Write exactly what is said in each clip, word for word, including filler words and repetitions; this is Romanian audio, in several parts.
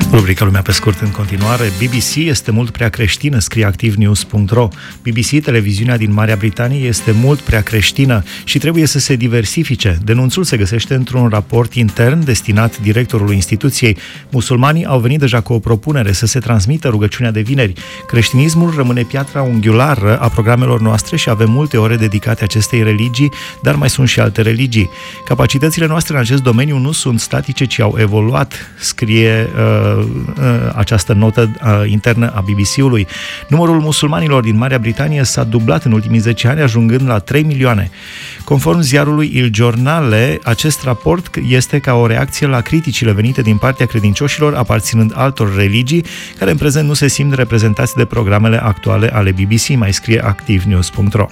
Rubrica Lumea pe scurt în continuare. B B C este mult prea creștină, scrie activ news punct ro. B B C, televiziunea din Marea Britanie, este mult prea creștină și trebuie să se diversifice. Denunțul se găsește într-un raport intern destinat directorului instituției. Musulmanii au venit deja cu o propunere să se transmită rugăciunea de vineri. Creștinismul rămâne piatra unghiulară a programelor noastre și avem multe ore dedicate acestei religii, dar mai sunt și alte religii. Capacitățile noastre în acest domeniu nu sunt statice, ci au evoluat, scrie uh, această notă uh, internă a B B C-ului. Numărul musulmanilor din Marea Britanie s-a dublat în ultimii zece ani, ajungând la trei milioane. Conform ziarului Il Giornale, acest raport este ca o reacție la criticile venite din partea credincioșilor aparținând altor religii, care în prezent nu se simt reprezentați de programele actuale ale B B C, mai scrie activ news punct ro.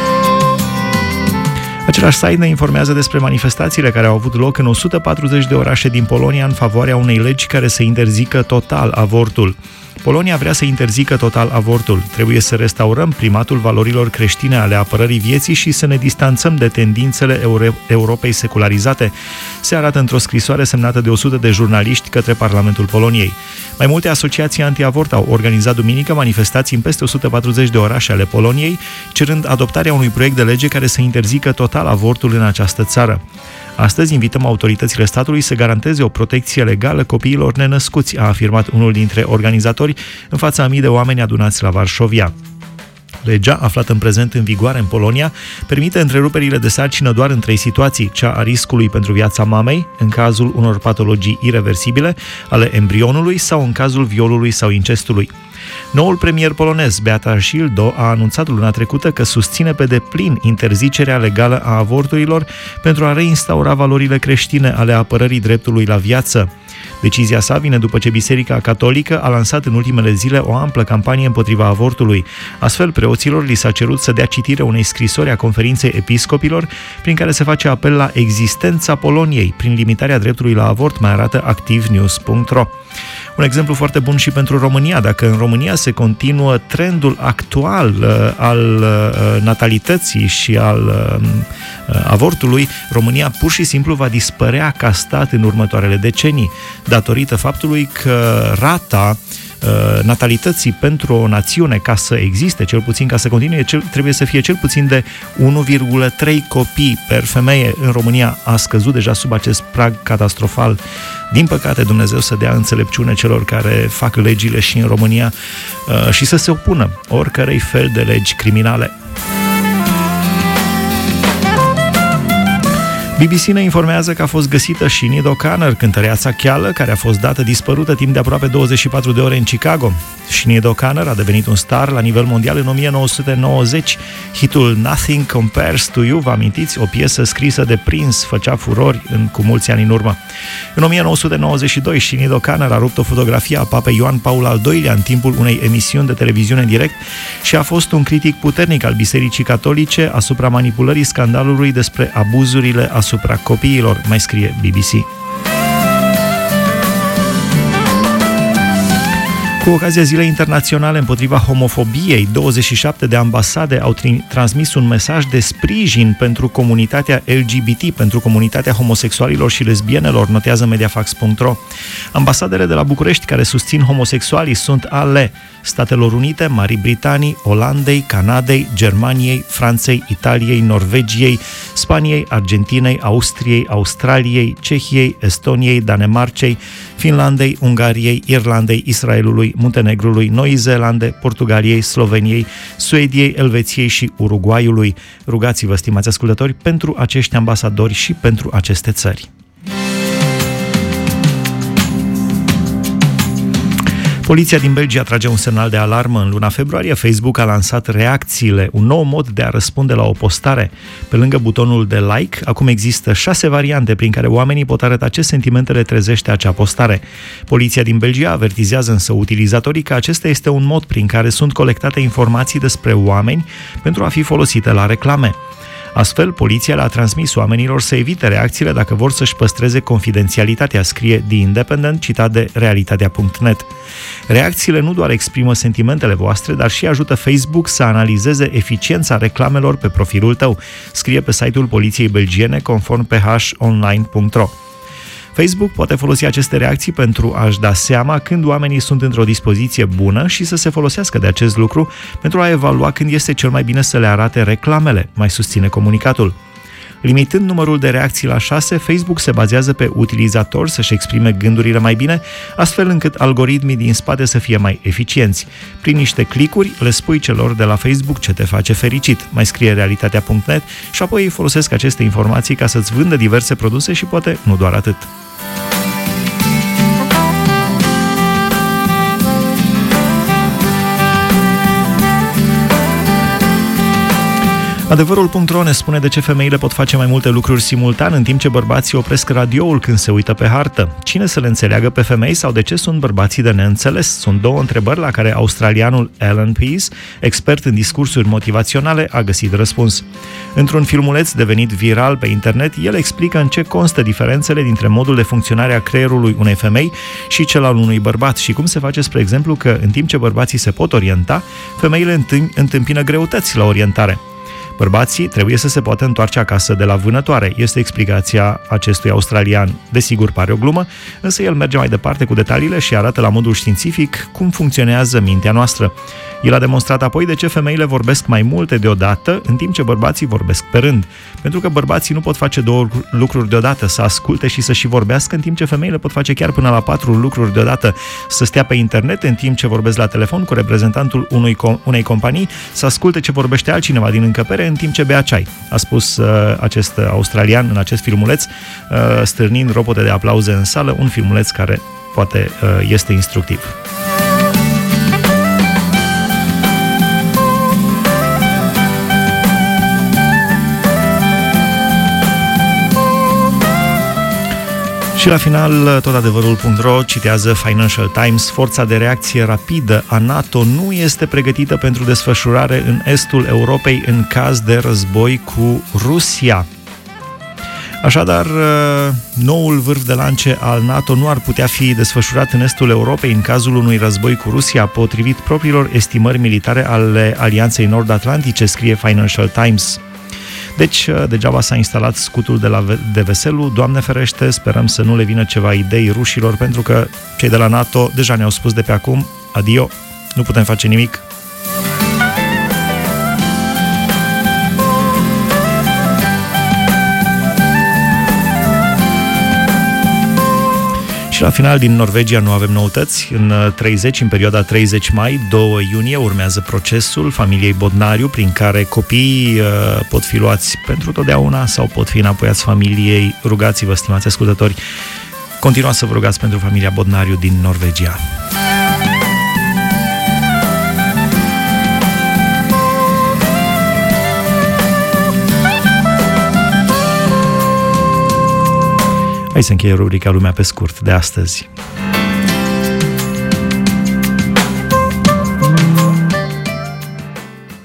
Același site ne informează despre manifestațiile care au avut loc în o sută patruzeci de orașe din Polonia în favoarea unei legi care să interzică total avortul. Polonia vrea să interzică total avortul. Trebuie să restaurăm primatul valorilor creștine ale apărării vieții și să ne distanțăm de tendințele Euro- Europei secularizate, se arată într-o scrisoare semnată de o sută de jurnaliști către Parlamentul Poloniei. Mai multe asociații anti-avort au organizat duminică manifestații în peste o sută patruzeci de orașe ale Poloniei, cerând adoptarea unui proiect de lege care să interzică total avortul în această țară. Astăzi invităm autoritățile statului să garanteze o protecție legală copiilor nenăscuți, a afirmat unul dintre organizatori în fața a mii de oameni adunați la Varșovia. Legea, aflată în prezent în vigoare în Polonia, permite întreruperile de sarcină doar în trei situații: cea a riscului pentru viața mamei, în cazul unor patologii ireversibile ale embrionului sau în cazul violului sau incestului. Noul premier polonez, Beata Szydło, a anunțat luna trecută că susține pe deplin interzicerea legală a avorturilor pentru a reinstaura valorile creștine ale apărării dreptului la viață. Decizia sa vine după ce Biserica Catolică a lansat în ultimele zile o amplă campanie împotriva avortului. Astfel, preoților li s-a cerut să dea citire unei scrisori a Conferinței Episcopilor, prin care se face apel la existența Poloniei prin limitarea dreptului la avort, mai arată activ news punct ro. Un exemplu foarte bun și pentru România. Dacă în România se continuă trendul actual uh, al uh, natalității și al uh, avortului, România pur și simplu va dispărea ca stat în următoarele decenii, datorită faptului că rata uh, natalității pentru o națiune, ca să existe, cel puțin ca să continue, cel, trebuie să fie cel puțin de unu virgulă trei copii per femeie. În România a scăzut deja sub acest prag catastrofal. Din păcate, Dumnezeu să dea înțelepciune celor care fac legile și în România uh, și să se opună oricărei fel de legi criminale. B B C ne informează că a fost găsită Sinead O'Connor, cântăreața cheală, care a fost dată dispărută timp de aproape douăzeci și patru de ore în Chicago. Sinead O'Connor a devenit un star la nivel mondial în o mie nouă sute nouăzeci. Hitul Nothing Compares to You, vă amintiți? O piesă scrisă de Prince făcea furori în, cu mulți ani în urmă. În o mie nouă sute nouăzeci și doi, Sinead O'Connor a rupt o fotografie a papei Ioan Paul al doilea în timpul unei emisiuni de televiziune în direct și a fost un critic puternic al Bisericii Catolice asupra manipulării scandalului despre abuzurile asupra copiilor, mai scrie B B C. Cu ocazia Zilei Internaționale împotriva homofobiei, douăzeci și șapte de ambasade au tri- transmis un mesaj de sprijin pentru comunitatea L G B T, pentru comunitatea homosexualilor și lesbienelor, notează mediafax punct ro. Ambasadele de la București care susțin homosexualii sunt ale Statelor Unite, Marii Britanii, Olandei, Canadei, Germaniei, Franței, Italiei, Norvegiei, Spaniei, Argentinei, Austriei, Australiei, Cehiei, Estoniei, Danemarcei, Finlandei, Ungariei, Irlandei, Israelului, Muntenegrului, Noii Zeelande, Portugaliei, Sloveniei, Suediei, Elveției și Uruguayului. Rugați-vă, stimați ascultători, pentru acești ambasadori și pentru aceste țări. Poliția din Belgia trage un semnal de alarmă. În luna februarie, Facebook a lansat reacțiile, un nou mod de a răspunde la o postare. Pe lângă butonul de like, acum există șase variante prin care oamenii pot arăta ce sentimente le trezește acea postare. Poliția din Belgia avertizează însă utilizatorii că acesta este un mod prin care sunt colectate informații despre oameni pentru a fi folosite la reclame. Astfel, poliția le-a transmis oamenilor să evite reacțiile dacă vor să-și păstreze confidențialitatea, scrie The Independent, citat de realitatea punct net. Reacțiile nu doar exprimă sentimentele voastre, dar și ajută Facebook să analizeze eficiența reclamelor pe profilul tău, scrie pe site-ul poliției belgiene, conform p h online punct ro. Facebook poate folosi aceste reacții pentru a-și da seama când oamenii sunt într-o dispoziție bună și să se folosească de acest lucru pentru a evalua când este cel mai bine să le arate reclamele, mai susține comunicatul. Limitând numărul de reacții la șase, Facebook se bazează pe utilizator să-și exprime gândurile mai bine, astfel încât algoritmii din spate să fie mai eficienți. Prin niște clicuri, le spui celor de la Facebook ce te face fericit, mai scrie realitatea punct net, și apoi folosesc aceste informații ca să-ți vândă diverse produse și poate nu doar atât. Adevărul punct ro ne spune de ce femeile pot face mai multe lucruri simultan, în timp ce bărbații opresc radioul când se uită pe hartă. Cine să le înțeleagă pe femei sau de ce sunt bărbații de neînțeles? Sunt două întrebări la care australianul Alan Pease, expert în discursuri motivaționale, a găsit răspuns. Într-un filmuleț devenit viral pe internet, el explică în ce constă diferențele dintre modul de funcționare a creierului unei femei și cel al unui bărbat și cum se face, spre exemplu, că în timp ce bărbații se pot orienta, femeile întâmpină greutăți la orientare. Bărbații trebuie să se poată întoarce acasă de la vânătoare, este explicația acestui australian. Desigur, pare o glumă, însă el merge mai departe cu detaliile și arată la modul științific cum funcționează mintea noastră. El a demonstrat apoi de ce femeile vorbesc mai multe deodată, în timp ce bărbații vorbesc pe rând. Pentru că bărbații nu pot face două lucruri deodată, să asculte și să și vorbească, în timp ce femeile pot face chiar până la patru lucruri deodată: să stea pe internet în timp ce vorbesc la telefon cu reprezentantul unui, unei companii, să asculte ce vorbește altcineva din încăpere în timp ce bea ceai, a spus uh, acest australian în acest filmuleț, uh, stârnind ropote de aplauze în sală, un filmuleț care poate uh, este instructiv. Și la final, tot adevărul punct ro citează Financial Times: forța de reacție rapidă a NATO nu este pregătită pentru desfășurare în estul Europei în caz de război cu Rusia. Așadar, noul vârf de lance al NATO nu ar putea fi desfășurat în estul Europei în cazul unui război cu Rusia, potrivit propriilor estimări militare ale Alianței Nord-Atlantice, scrie Financial Times. Deci, degeaba s-a instalat scutul de la de veselu, Doamne ferește, sperăm să nu le vină ceva idei rușilor, pentru că cei de la NATO deja ne-au spus de pe acum: adio, nu putem face nimic. Și la final, din Norvegia nu avem noutăți. În treizeci, în perioada treizeci mai - doi iunie, urmează procesul familiei Bodnariu, prin care copiii uh, pot fi luați pentru totdeauna sau pot fi înapoiați familiei. Rugați-vă, stimați ascultători, continuați să vă rugați pentru familia Bodnariu din Norvegia. Hai să încheie rubrica Lumea pe scurt de astăzi.